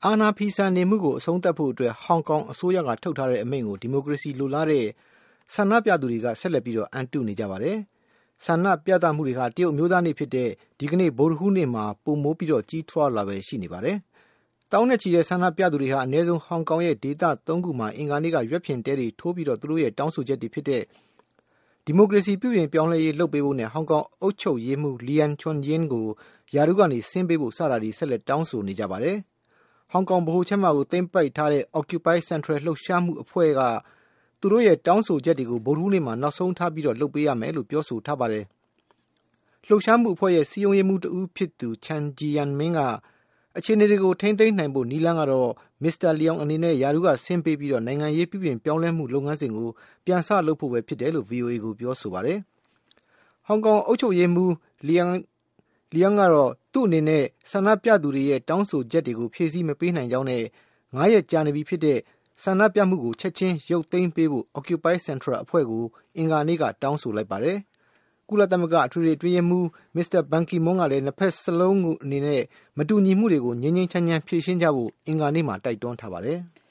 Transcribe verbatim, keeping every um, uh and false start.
အာဏာဖီဆန်နေမှုကိုအဆုံးသတ်ဖို့အတွက်ဟောင်ကောင်အစိုးရကထုတ်ထားတဲ့အမိန့်ကိုဒီမိုကရေစီလိုလားတဲ့ဆန္ဒပြသူတွေကဆက်လက်ပြီးတော့အန်တုနေကြပါတယ်။ဆန္ဒပြသမှုတွေဟာတရုတ်မျိုးသားနေ့ဖြစ်တဲ့ဒီကနေ့ဗုဒ္ဓဟူးနေ့မှာပုံမိုးပြီးတော့ကြီးထွားလာပဲရှိနေပါတယ်။တောင်းနဲ့ချီတဲ့ဆန္ဒပြသူတွေဟာအနည်းဆုံးဟောင်ကောင်ရဲ့ဒေသသုံးခုမှာအင်္ဂါနေ့ကရွက်ဖျင်တဲတွေထိုးပြီးတော့သူတို့ရဲ့တောင်းဆိုချက်တွေဖြစ်တဲ့ဒီမိုကရေစီပြုပြင်ပြောင်းလဲရေးလုပ်ပေးဖို့နဲ့ဟောင်ကောင်အုပ်ချုပ်ရေးမှူးလီယန်ချွန်ဂျင်းကိုယာရုကနေဆင်းပေးဖို့စတာတွေဆက်လက်တောင်းဆိုနေကြပါတယ်။ဟောင်ကောင်ဗဟိုချက်မှကိုသိမ်းပိုက်ထားတဲ့ Occupy Central လှုပ်ရှားမှုအဖွဲ့ကသူတို့ရဲ့တောင်းဆိုချက်တွေကိုဗုဒ္ဓဟူးနေ့မှာနောက်ဆုံးထားပြီးတော့လုပ်ပေးရမယ်လို့ပြောဆိုထားပါတယ်။လှုပ်ရှားမှုအဖွဲ့ရဲ့စီယုံရေးမှုတဦးဖြစ်သူချန်ဂျီယန်မင်းကအခြေအနေတွေကိုထိန်းသိမ်းနိုင်ဖို့နီလန်းကတော့မစ္စတာလီယောင်အနေနဲ့ယာရုကဆင်းပေးပြီးတော့နိုင်ငံရေးပြုပြင်ပြောင်းလဲမှုလုပ်ငန်းစဉ်ကိုပြန်ဆလုပ်ဖို့ပဲဖြစ်တယ်လို့ ဗီအိုအေ ကိုပြောဆိုပါတယ်။ဟောင်ကောင်အုပ်ချုပ်ရေးမှူးလီယန်လီယန်ကတော့သူ့အနေနဲ့ဆန္ဒပြသူတွေရဲ့တောင်းဆိုချက်တွေကိုဖြည့်ဆည်းမပေးနိုင်ကြောင်းနဲ့ငါးရက်ကြာနေပြီဖြစ်တဲ့ဆန္ဒပြမှုကိုချက်ချင်းရုပ်သိမ်းပေးဖို့ Occupy Central အဖွဲ့ကိုအင်္ဂါနေ့ကတောင်းဆိုလိုက်ပါတယ်။ကုလသမဂ္ဂအထွေထွေအတွင်းရေးမှူးမစ္စတာဘန်ကီမွန်းကလည်းနှစ်ဖက်စလုံးအနေနဲ့မတူညီမှုတွေကိုငြိမ်းငြိမ်းချမ်းချမ်းဖြေရှင်းကြဖို့အင်္ဂါနေ့မှာတိုက်တွန်းထားပါတယ်။